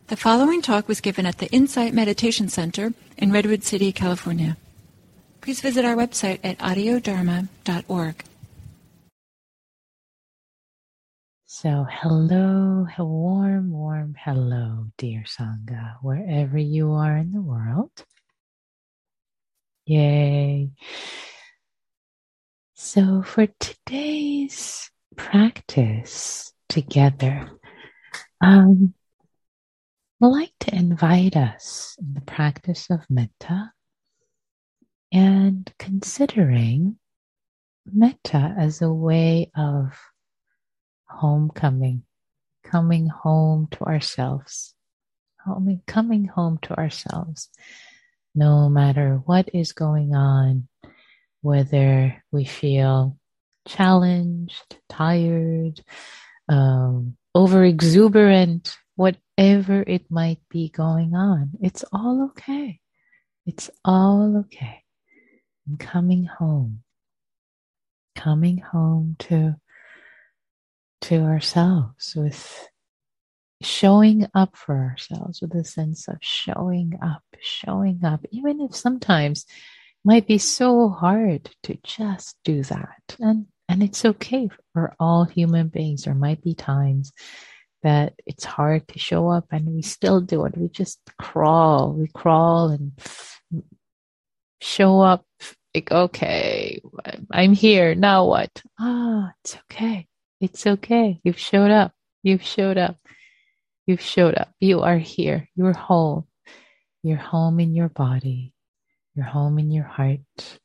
The following talk was given at the Insight Meditation Center in Redwood City, California. Please visit our website at audiodharma.org. So hello, a warm hello, dear Sangha, wherever you are in the world. Yay. So for today's practice together, I'd like to invite us in the practice of metta and considering metta as a way of homecoming, coming home to ourselves, coming home to ourselves, no matter what is going on, whether we feel challenged, tired, over exuberant, whatever it might be going on, it's all okay. It's all okay. And coming home to ourselves with showing up for ourselves with a sense of showing up, even if sometimes it might be so hard to just do that. And it's okay for all human beings. There might be times that it's hard to show up and we still do it. We just crawl. We crawl and show up like, okay, I'm here. Now what? It's okay. It's okay. You've showed up. You are here. You're whole. You're home in your body. You're home in your heart.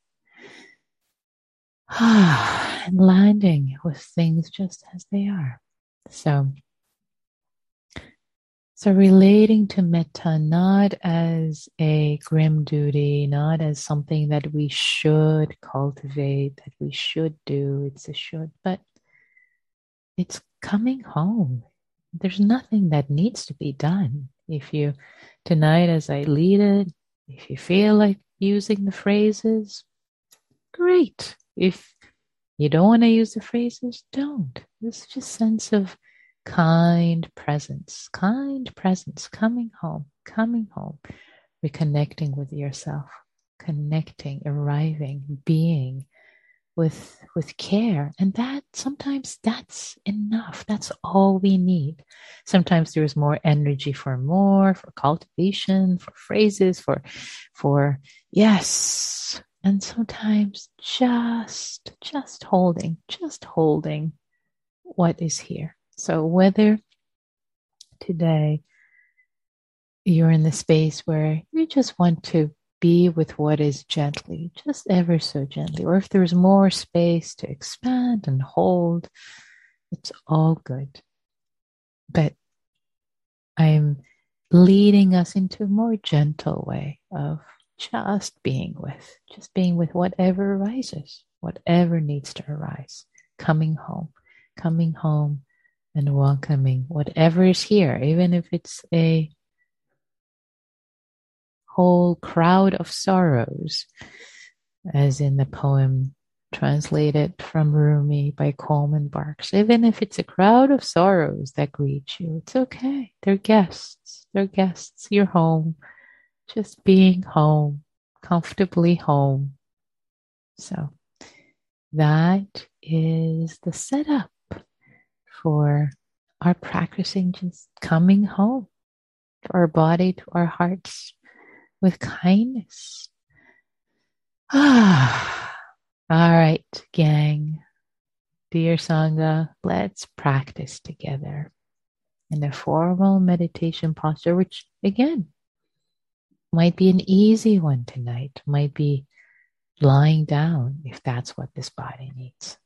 And landing with things just as they are. So relating to metta not as a grim duty, not as something that we should cultivate, that we should do. It's a should, but it's coming home. There's nothing that needs to be done. If you, tonight as I lead it, if you feel like using the phrases, great. If you don't want to use the phrases, don't. It's just sense of kind presence, coming home, reconnecting with yourself, connecting, arriving, being with care. And that sometimes that's enough. That's all we need. Sometimes there's more energy for cultivation, for phrases, for yes. And sometimes just holding what is here. So whether today you're in the space where you just want to be with what is gently, just ever so gently, or if there's more space to expand and hold, it's all good. But I'm leading us into a more gentle way of just being with whatever arises, whatever needs to arise, coming home and welcoming whatever is here, even if it's a whole crowd of sorrows, as in the poem translated from Rumi by Coleman Barks. Even if it's a crowd of sorrows that greet you, it's okay. They're guests. You're home. Just being home, comfortably home. So that is the setup for our practicing, just coming home to our body, to our hearts with kindness. All right, gang, dear Sangha, let's practice together in a formal meditation posture, which again might be an easy one tonight, might be lying down if that's what this body needs.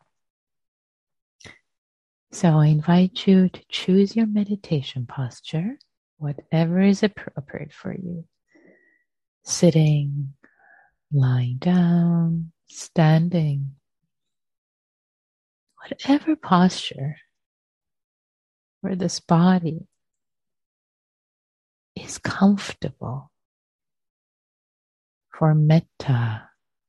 So I invite you to choose your meditation posture, whatever is appropriate for you. Sitting, lying down, standing, whatever posture where this body is comfortable for metta.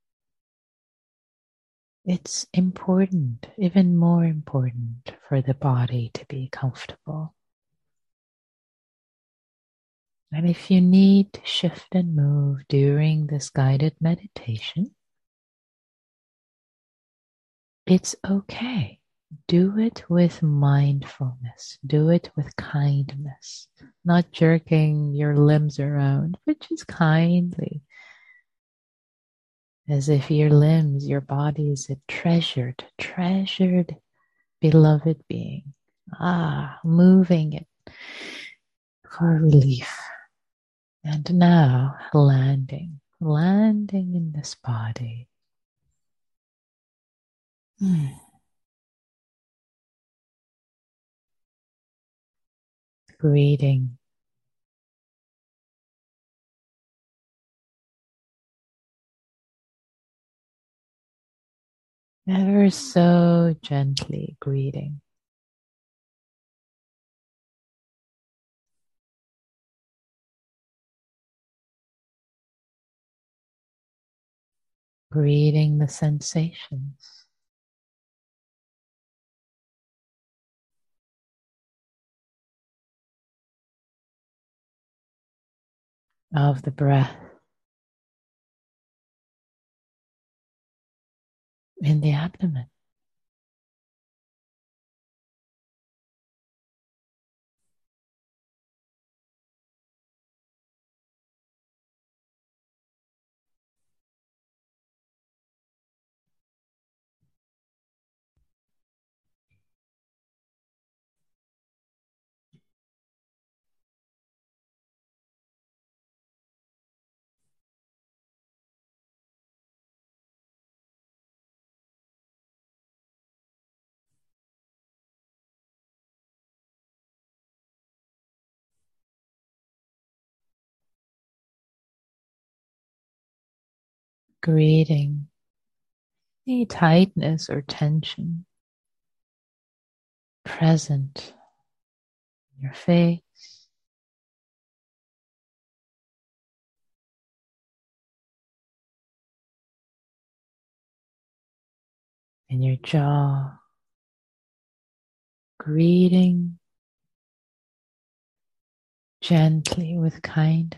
It's important, even more important, for the body to be comfortable. And if you need to shift and move during this guided meditation, it's okay. Do it with mindfulness. Do it with kindness. Not jerking your limbs around, but just kindly. As if your limbs, your body is a treasured, beloved being. Moving it for relief. And now landing in this body. Breathing. Ever so gently greeting. Greeting the sensations of the breath in the abdomen. Greeting any tightness or tension present in your face, in your jaw. Greeting gently with kindness.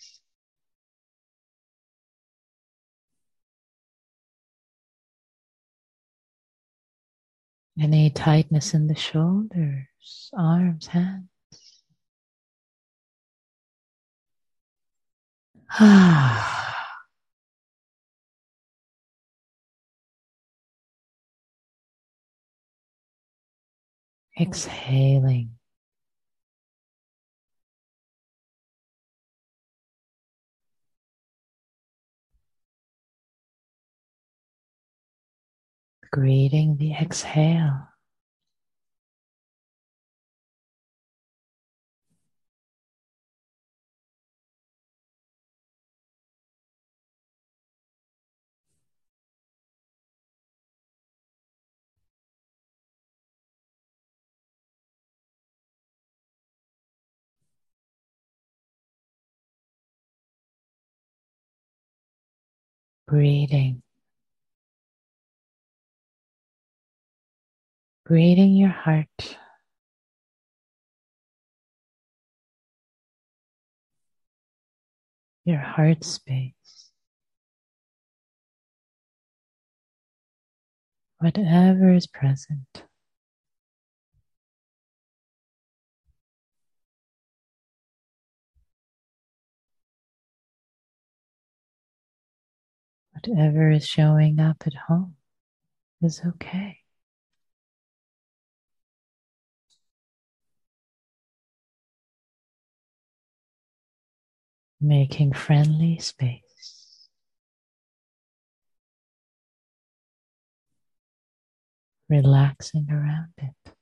Any tightness in the shoulders, arms, hands. Exhaling. Greeting the exhale. Breathing. Breathing your heart. Your heart space. Whatever is present. Whatever is showing up at home is okay. Making friendly space. Relaxing around it.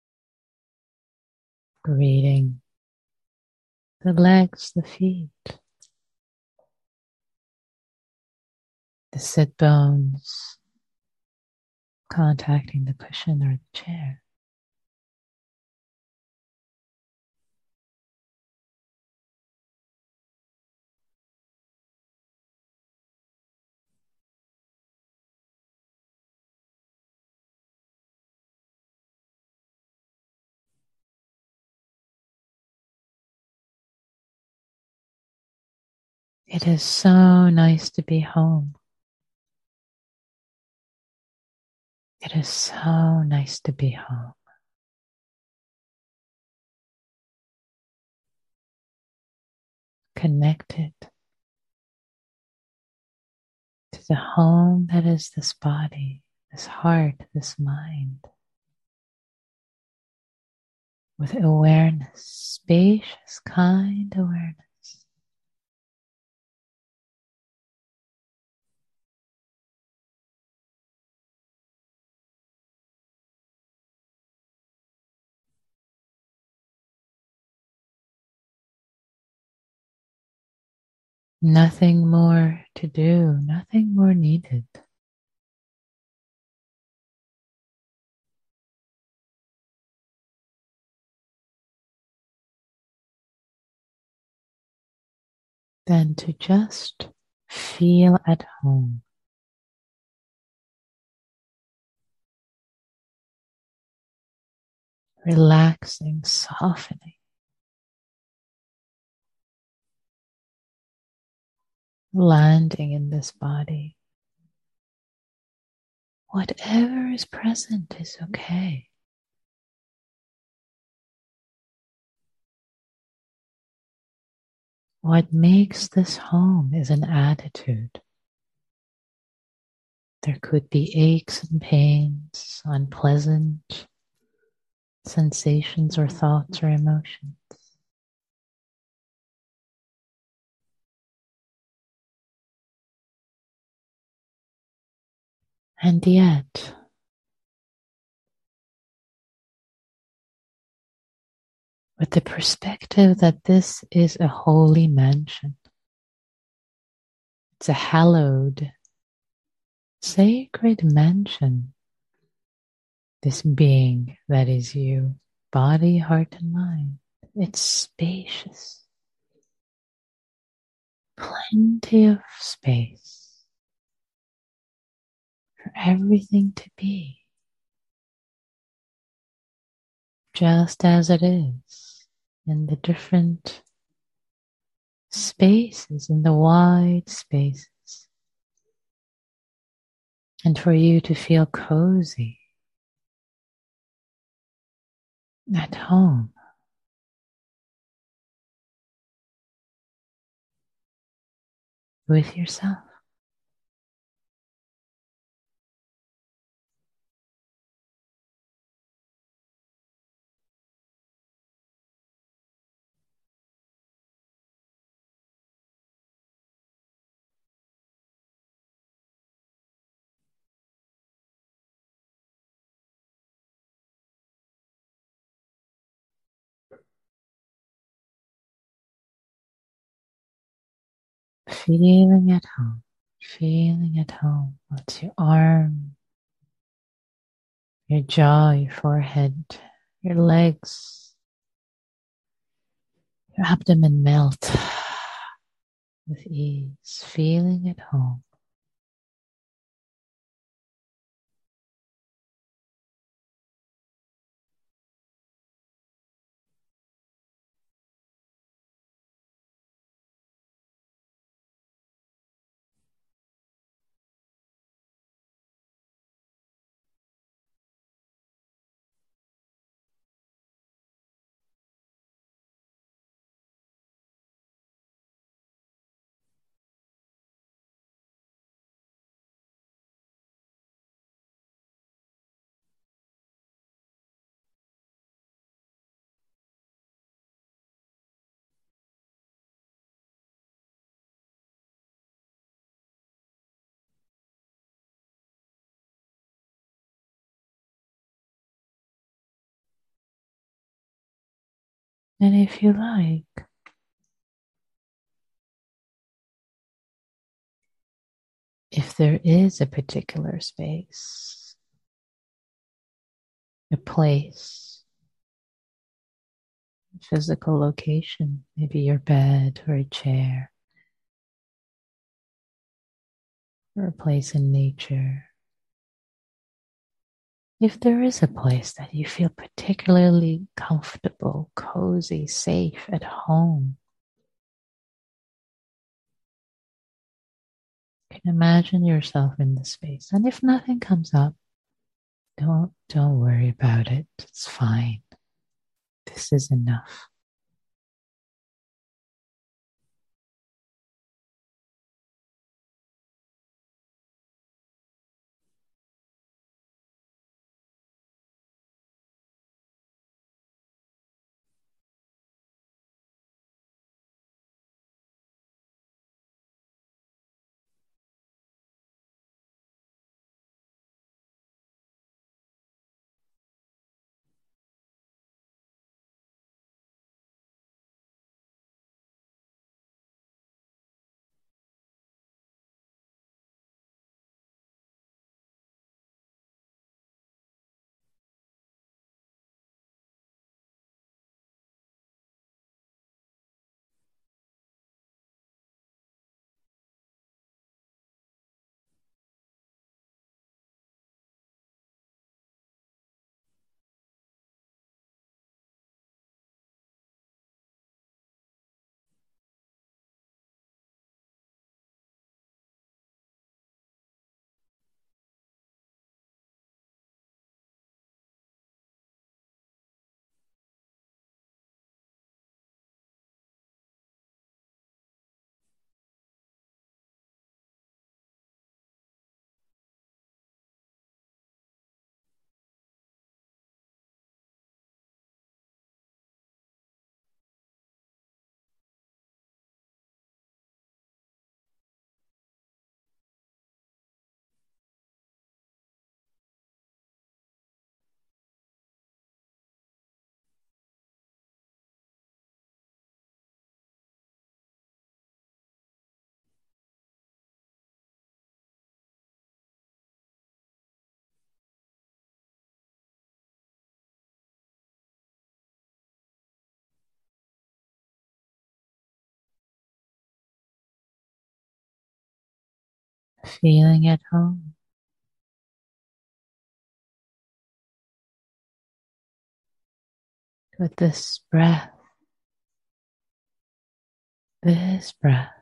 Greeting the legs, the feet. the sit bones contacting the cushion or the chair. It is so nice to be home. It is so nice to be home. Connected to the home that is this body, this heart, this mind. With awareness, spacious, kind awareness. Nothing more to do, nothing more needed. Than to just feel at home. Relaxing, softening. Landing in this body. Whatever is present is okay. What makes this home is an attitude. There could be aches and pains, unpleasant sensations or thoughts or emotions. And yet, with the perspective that this is a holy mansion, it's a hallowed, sacred mansion, this being that is you, body, heart, and mind. It's spacious, plenty of space for everything to be, just as it is in the different spaces, in the wide spaces. And for you to feel cozy at home. With yourself. Feeling at home. Feeling at home. What's your arm, your jaw, your forehead, your legs, your abdomen melt with ease. Feeling at home. And if you like, if there is a particular space, a place, a physical location, maybe your bed or a chair, or a place in nature. If there is a place that you feel particularly comfortable, cozy, safe, at home, you can imagine yourself in the space. And if nothing comes up, don't worry about it. It's fine. This is enough. Feeling at home. With this breath,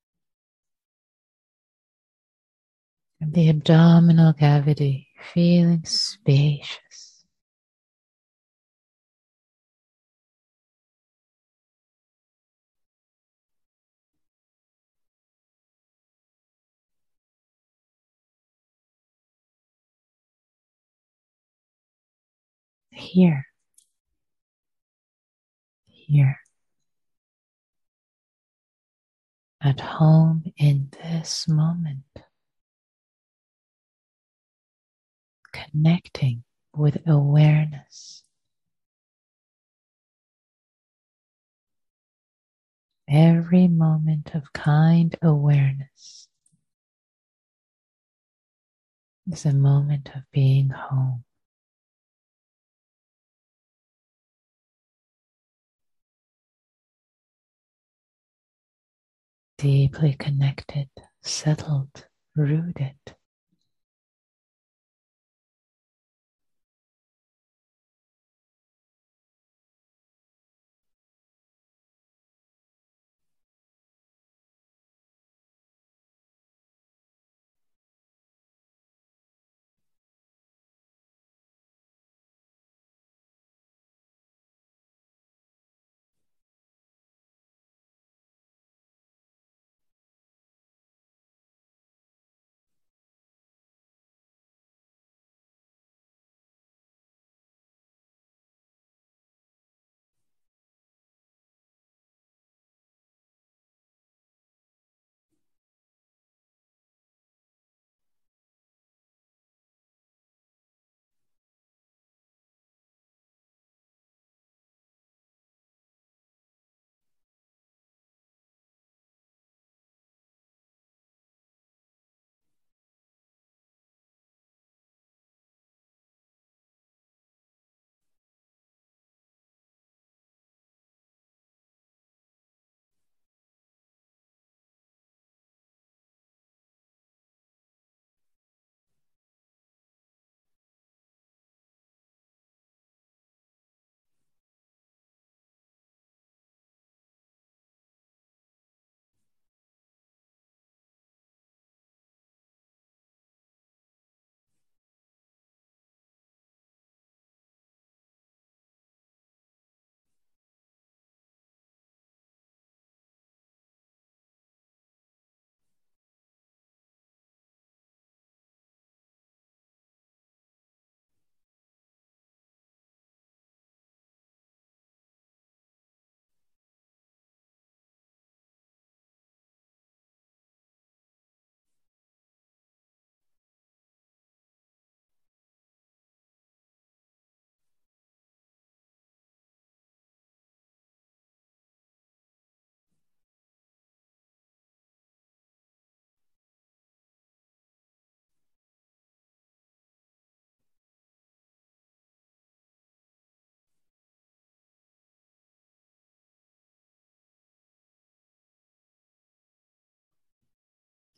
and the abdominal cavity feeling spacious. Here, here, at home in this moment, connecting with awareness. Every moment of kind awareness is a moment of being home. Deeply connected, settled, rooted.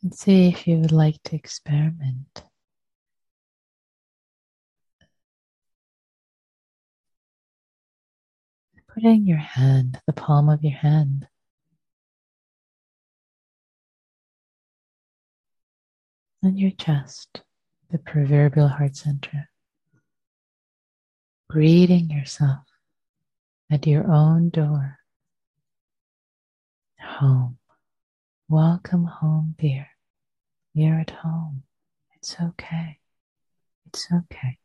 And see if you would like to experiment. Putting your hand, the palm of your hand, on your chest, the proverbial heart center. Greeting yourself at your own door. Home. Welcome home, dear. You're at home. It's okay. It's okay.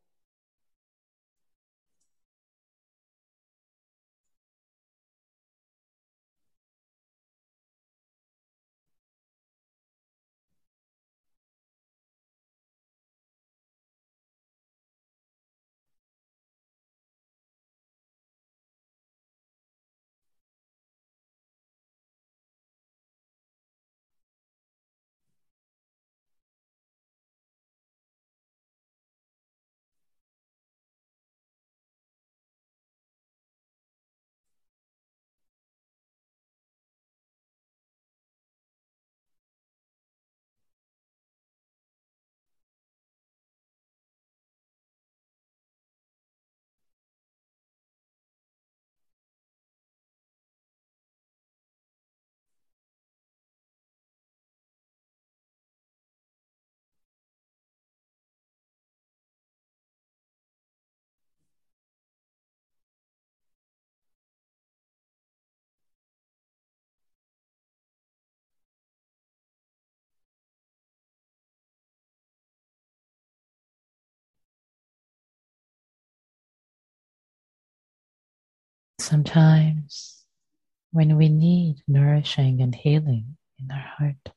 Sometimes when we need nourishing and healing in our heart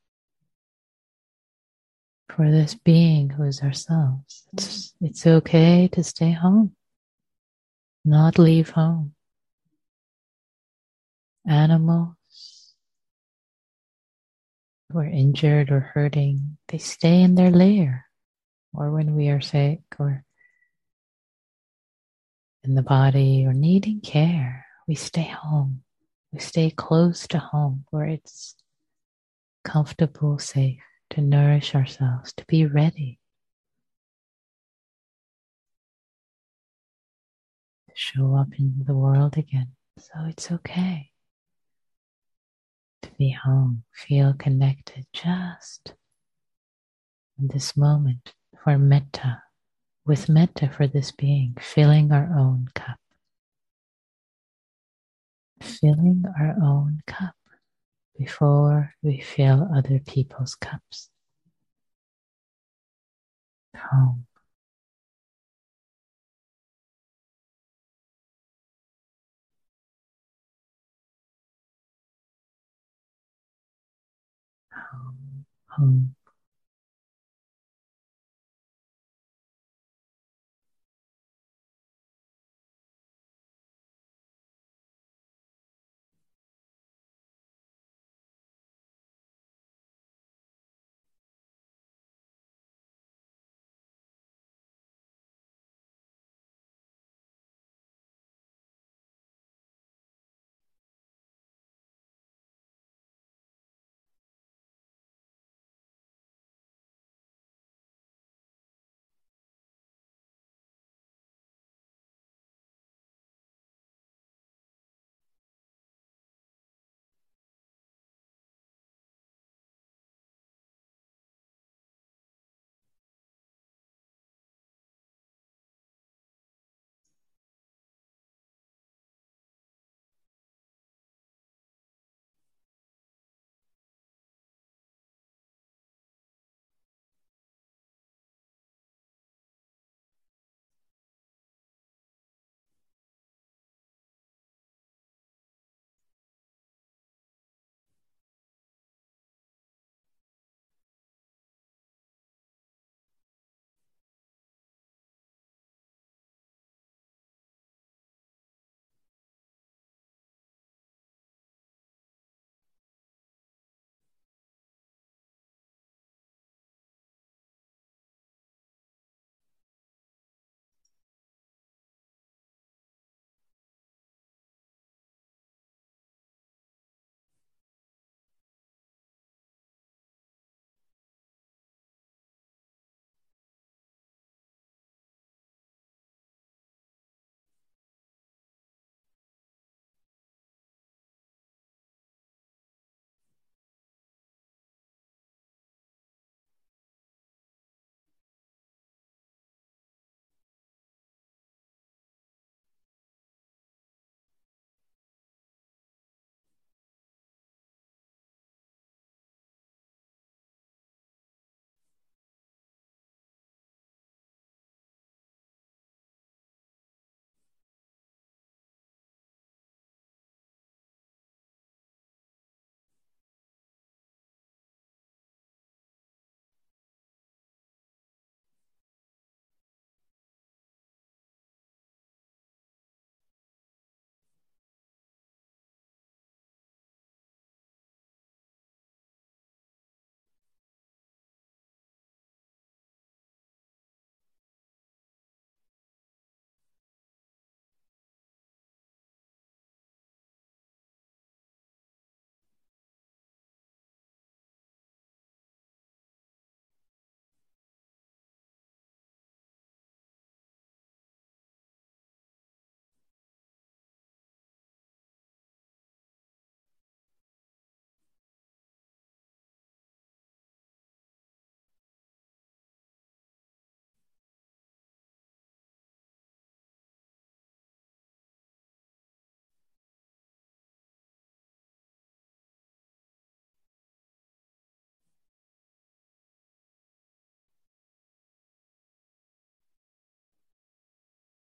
for this being who is ourselves, it's okay to stay home, not leave home. Animals who are injured or hurting, they stay in their lair. Or when we are sick or in the body or needing care, we stay home. We stay close to home where it's comfortable, safe to nourish ourselves, to be ready to show up in the world again. So it's okay to be home, feel connected just in this moment for metta, with metta for this being, filling our own cup. Filling our own cup before we fill other people's cups. Home. Home. Home.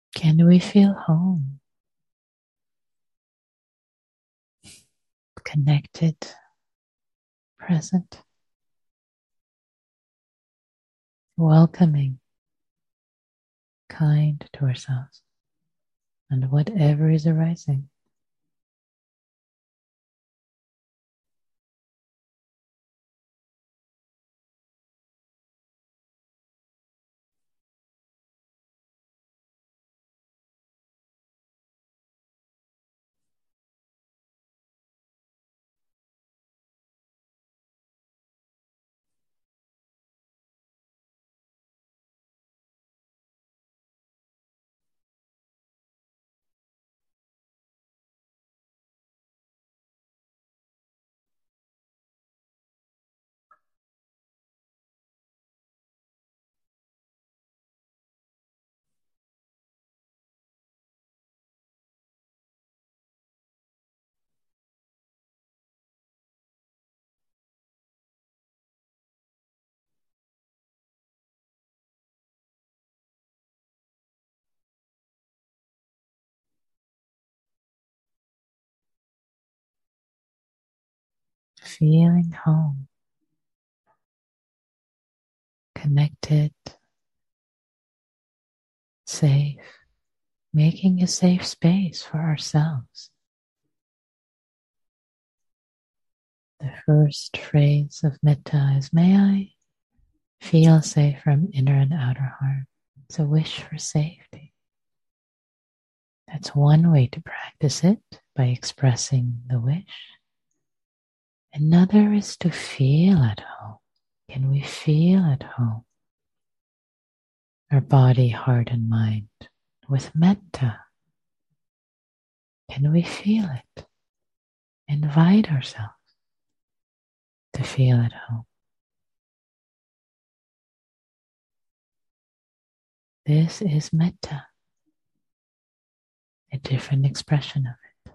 Can we feel home, connected, present, welcoming, kind to ourselves and whatever is arising? Feeling home, connected, safe, making a safe space for ourselves. The first phrase of metta is, may I feel safe from inner and outer harm. It's a wish for safety. That's one way to practice it, by expressing the wish. Another is to feel at home. Can we feel at home? Our body, heart, and mind with metta. Can we feel it? Invite ourselves to feel at home. This is metta, a different expression of it.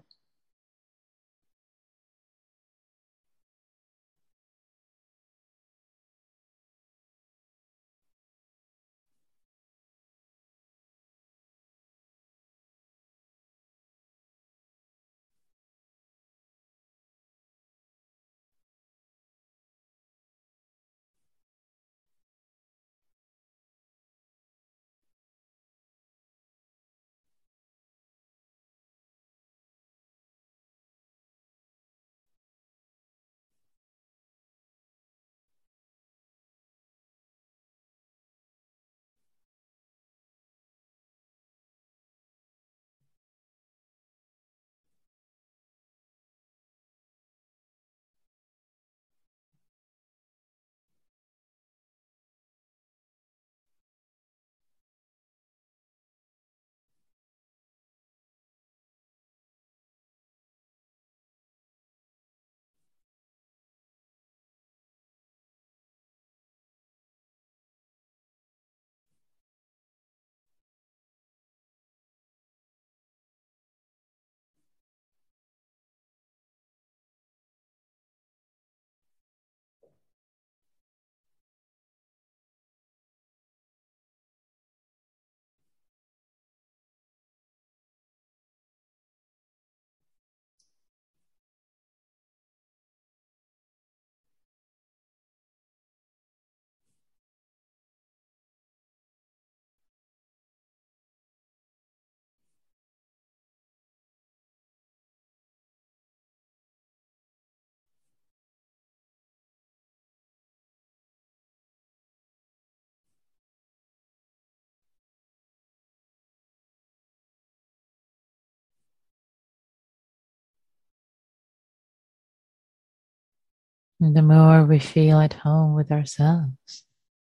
And the more we feel at home with ourselves,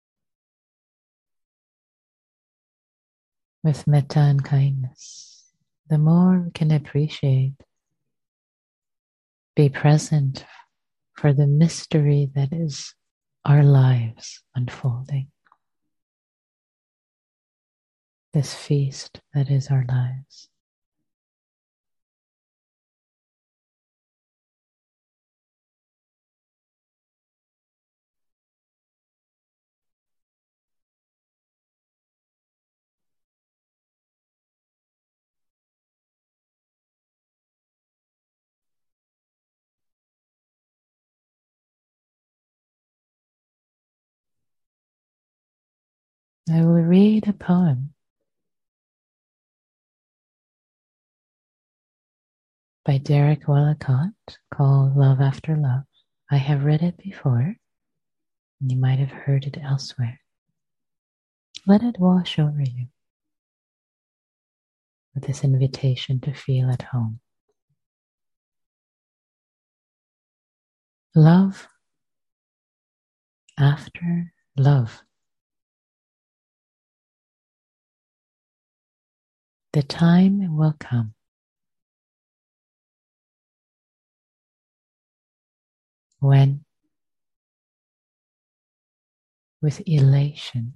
with metta and kindness, the more we can appreciate, be present for the mystery that is our lives unfolding. This feast that is our lives. I will read a poem by Derek Walcott called Love After Love. I have read it before, and you might have heard it elsewhere. Let it wash over you with this invitation to feel at home. Love after love. The time will come when, with elation,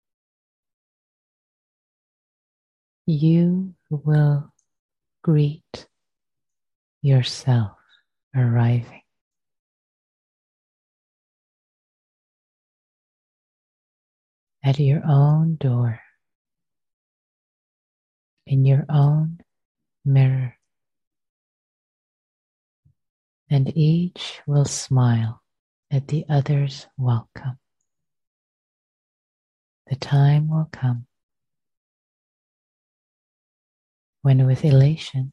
you will greet yourself arriving. At your own door, in your own mirror, and each will smile at the other's welcome. The time will come when, with elation,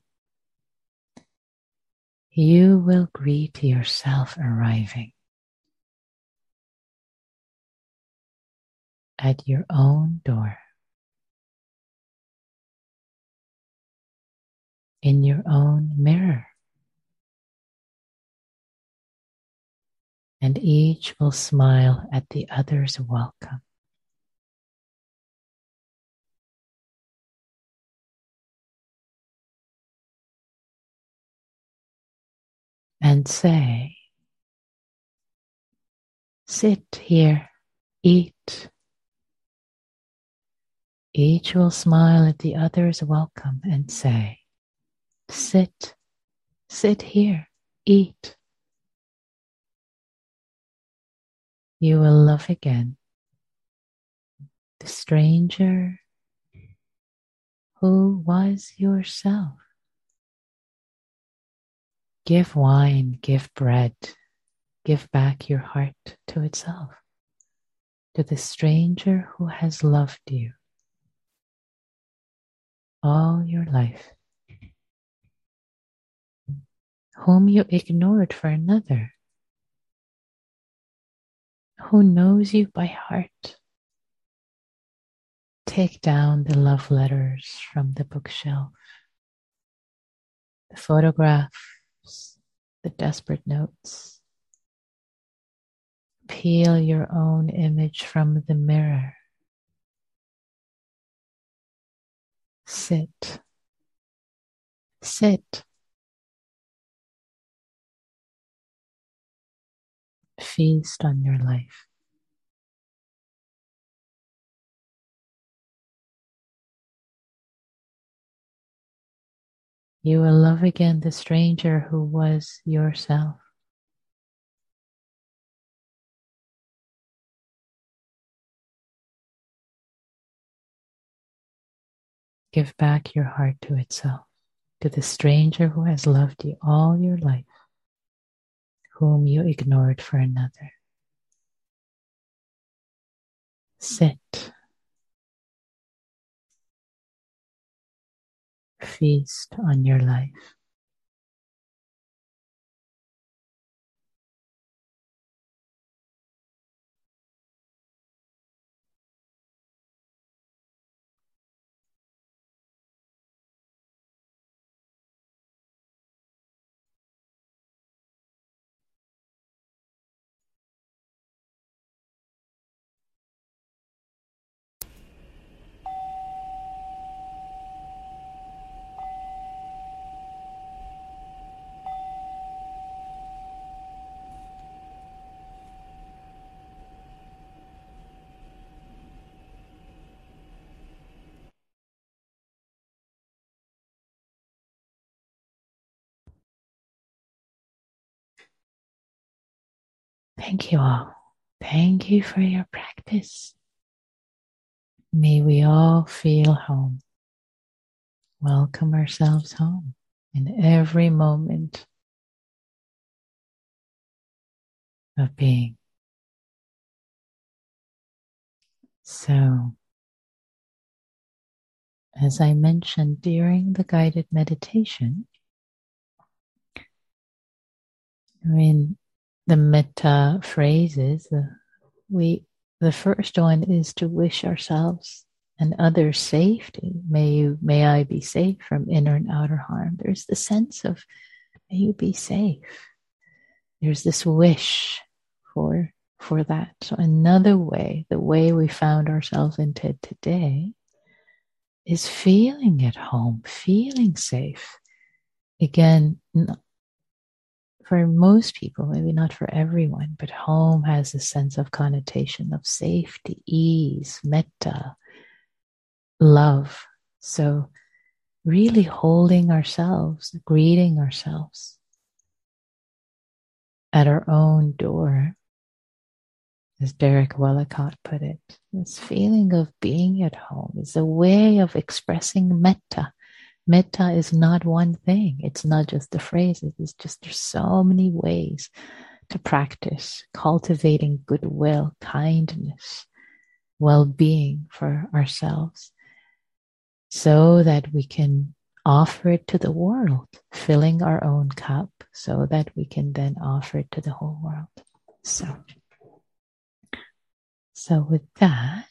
you will greet yourself arriving at your own door, in your own mirror, and each will smile at the other's welcome. And say, sit here, eat. Each will smile at the other's welcome and say, sit here, eat. You will love again the stranger who was yourself. Give wine, give bread, give back your heart to itself, to the stranger who has loved you all your life, whom you ignored for another, who knows you by heart. Take down the love letters from the bookshelf, the photographs, the desperate notes. Peel your own image from the mirror. Sit. Feast on your life. You will love again the stranger who was yourself. Give back your heart to itself, to the stranger who has loved you all your life, whom you ignored for another. Sit. Feast on your life. Thank you all. Thank you for your practice. May we all feel home. Welcome ourselves home in every moment of being. So, as I mentioned during the guided meditation, the metta phrases, the first one is to wish ourselves and others safety. May I be safe from inner and outer harm. There's the sense of may you be safe. There's this wish for that. So another way, the way we found ourselves in TED today, is feeling at home, feeling safe. Again, for most people, maybe not for everyone, but home has a sense of connotation of safety, ease, metta, love. So really holding ourselves, greeting ourselves at our own door, as Derek Walcott put it, this feeling of being at home is a way of expressing metta. Metta is not one thing. It's not just the phrases. It's just there's so many ways to practice cultivating goodwill, kindness, well-being for ourselves so that we can offer it to the world, filling our own cup so that we can then offer it to the whole world. So with that,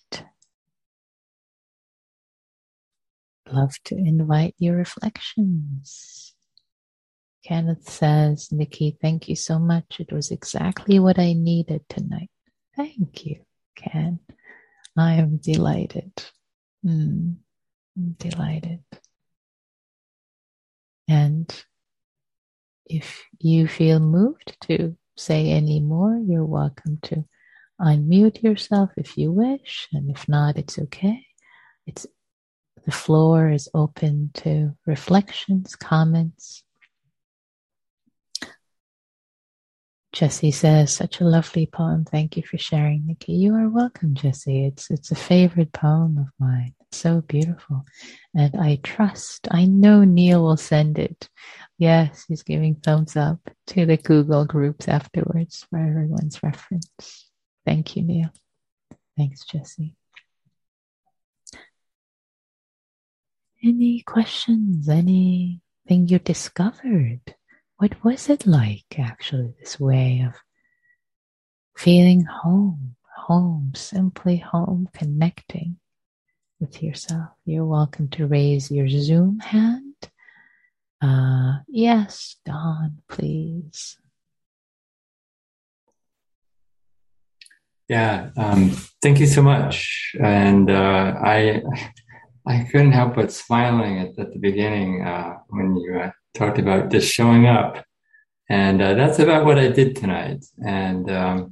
love to invite your reflections. Kenneth says, Nikki, thank you so much. It was exactly what I needed tonight. Thank you, Ken. I am delighted. I'm delighted. And if you feel moved to say any more, you're welcome to unmute yourself if you wish. And if not, it's okay. The floor is open to reflections, comments. Jessie says, such a lovely poem. Thank you for sharing, Nikki. You are welcome, Jessie. It's a favorite poem of mine. It's so beautiful. And I know Neil will send it. Yes, he's giving thumbs up to the Google groups afterwards for everyone's reference. Thank you, Neil. Thanks, Jessie. Any questions? Anything you discovered? What was it like, actually, this way of feeling home, simply home, connecting with yourself? You're welcome to raise your Zoom hand. Yes, Don, please. Yeah, thank you so much. And I couldn't help but smiling at the beginning when you talked about just showing up. And that's about what I did tonight. And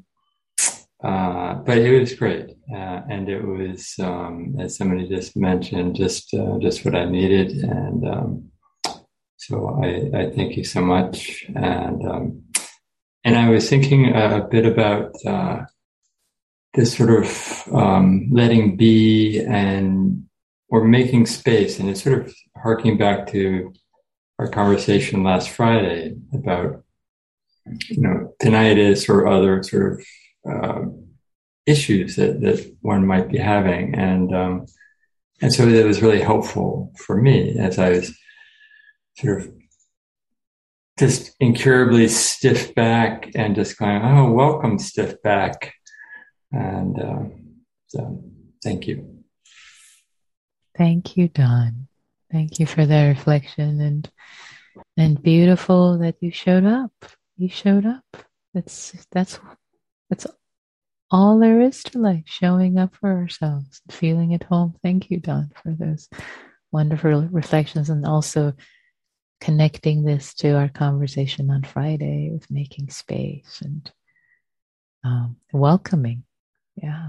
but it was great. And it was, as somebody just mentioned, just what I needed. And so I thank you so much. And I was thinking a bit about this sort of letting be or making space. And it's sort of harking back to our conversation last Friday about, tinnitus or other sort of issues that one might be having. And so it was really helpful for me as I was sort of just incurably stiff back and just going, oh, welcome, stiff back. And so thank you. Thank you, Don. Thank you for that reflection and beautiful that you showed up. You showed up. That's all there is to life, showing up for ourselves, feeling at home. Thank you, Don, for those wonderful reflections and also connecting this to our conversation on Friday with making space and welcoming. Yeah.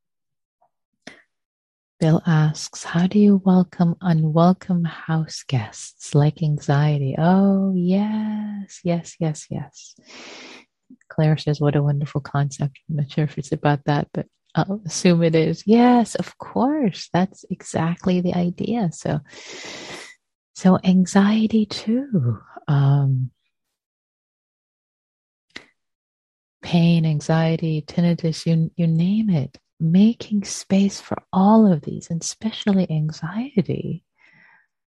Bill asks, how do you welcome unwelcome house guests like anxiety? Oh, yes. Claire says, what a wonderful concept. I'm not sure if it's about that, but I'll assume it is. Yes, of course. That's exactly the idea. So anxiety too. Pain, anxiety, tinnitus, you name it. Making space for all of these, and especially anxiety,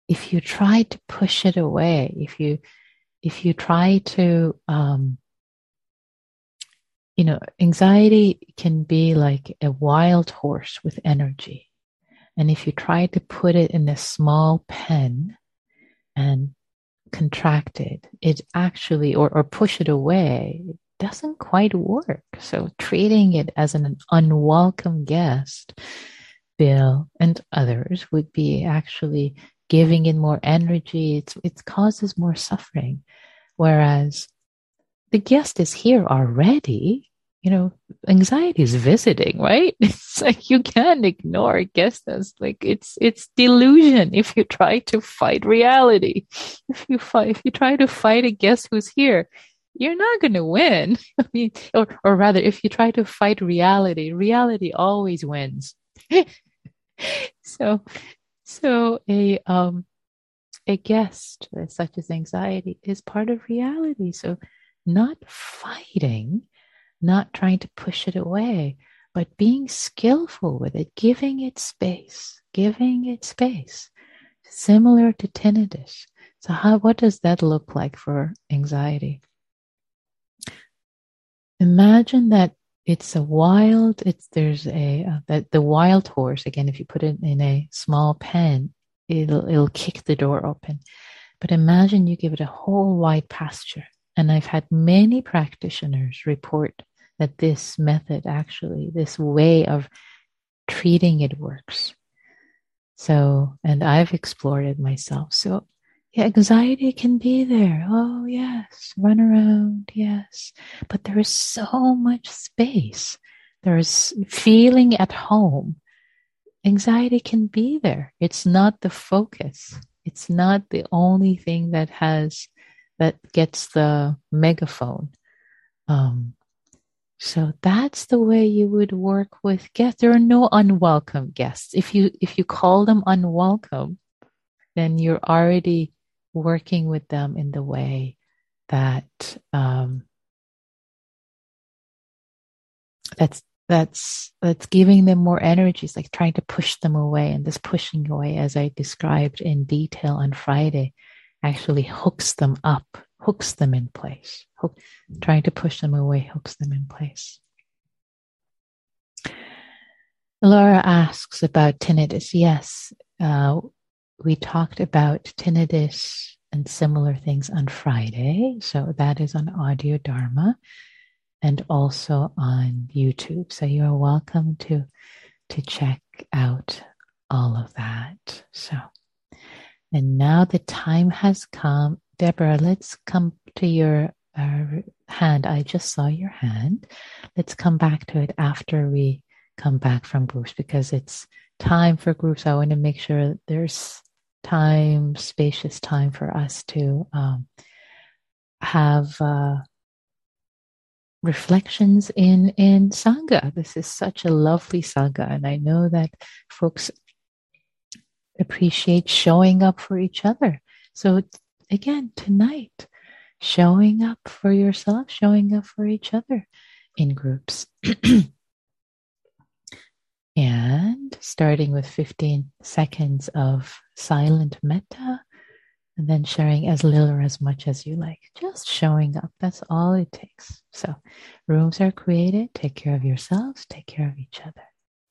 if you try to push it away, if you try to, anxiety can be like a wild horse with energy. And if you try to put it in a small pen and contract it actually, or push it away, it doesn't quite work. So treating it as an unwelcome guest, Bill and others, would be actually giving it more energy. It causes more suffering. Whereas the guest is here already. Anxiety is visiting, right? It's like you can't ignore guests. Like it's delusion if you try to fight reality. If you try to fight a guest who's here, you're not going to win. I mean, or rather, if you try to fight reality always wins. So a guest such as anxiety is part of reality. So not fighting, not trying to push it away, but being skillful with it, giving it space, similar to tinnitus. So what does that look like for anxiety? Imagine that it's the wild horse. Again, if you put it in a small pen, it'll kick the door open. But imagine you give it a whole wide pasture. And I've had many practitioners report that this method, actually, this way of treating it works. So, and I've explored it myself. So, yeah, anxiety can be there. Oh, yes. Run around. Yes. But there is so much space. There is feeling at home. Anxiety can be there. It's not the focus. It's not the only thing that gets the megaphone. So that's the way you would work with guests. There are no unwelcome guests. If you call them unwelcome, then you're already working with them in the way that that's giving them more energy. It's like trying to push them away, and this pushing away, as I described in detail on Friday, actually hooks them up, hooks them in place. Trying to push them away hooks them in place. Laura asks about tinnitus. Yes, we talked about tinnitus and similar things on Friday. So that is on Audio Dharma and also on YouTube. So you are welcome to check out all of that. So, and now the time has come. Deborah, let's come to your hand. I just saw your hand. Let's come back to it after we come back from groups, because it's time for groups. I want to make sure there's time, spacious time for us to have reflections in Sangha. This is such a lovely Sangha, and I know that folks appreciate showing up for each other. So again, tonight, showing up for yourself, showing up for each other in groups. And starting with 15 seconds of silent metta, and then sharing as little or as much as you like. Just showing up. That's all it takes. So rooms are created. Take care of yourselves. Take care of each other.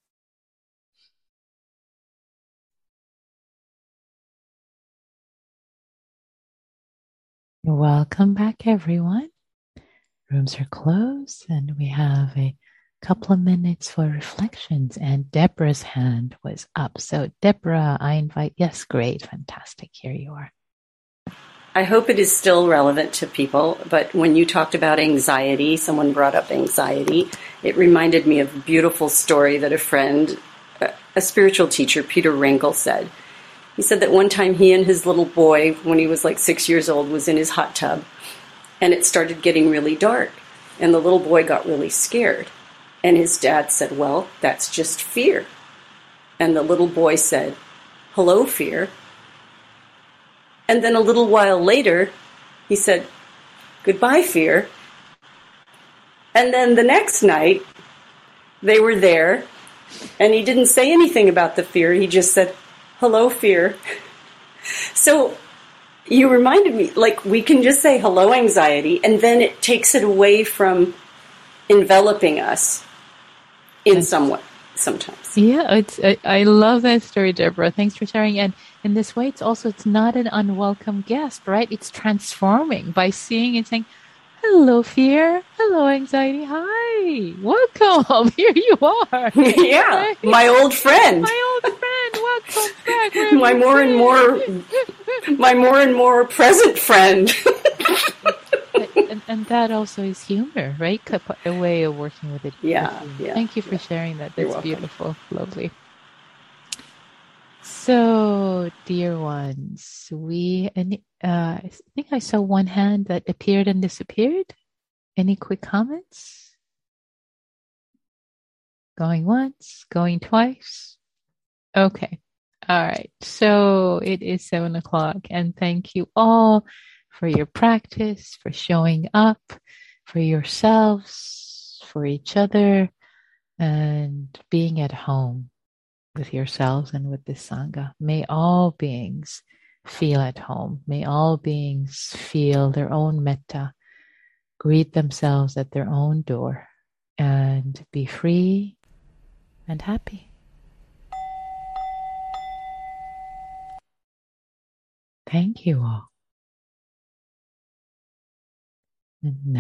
Welcome back, everyone. Rooms are closed, and we have a couple of minutes for reflections. And Deborah's hand was up. So Deborah, I invite, yes, great, fantastic. Here you are. I hope it is still relevant to people, but when you talked about anxiety, someone brought up anxiety, it reminded me of a beautiful story that a friend, a spiritual teacher, Peter Wrangel, said. He said that one time he and his little boy, when he was like 6 years old, was in his hot tub, and it started getting really dark, and the little boy got really scared. And his dad said, "Well, that's just fear." And the little boy said, "Hello, fear." And then a little while later, he said, "Goodbye, fear." And then the next night, they were there, and he didn't say anything about the fear. He just said, "Hello, fear." So you reminded me, like, we can just say hello, anxiety, and then it takes it away from enveloping us in some way, sometimes. Yeah, I love that story, Deborah. Thanks for sharing. And in this way, it's not an unwelcome guest, right? It's transforming by seeing and saying, hello, fear. Hello, anxiety. Hi. Welcome. Here you are. Yeah. My old friend. My old friend. Welcome back. My more and more present friend. And that also is humor, right? A way of working with it. Yeah. Thank you for sharing that. You're That's welcome. beautiful. Lovely. So, dear ones, I think I saw one hand that appeared and disappeared. Any quick comments? Going once, going twice. Okay. All right. So it is 7:00, and thank you all for your practice, for showing up, for yourselves, for each other, and being at home with yourselves and with this Sangha. May all beings feel at home. May all beings feel their own metta, greet themselves at their own door, and be free and happy. Thank you all. And now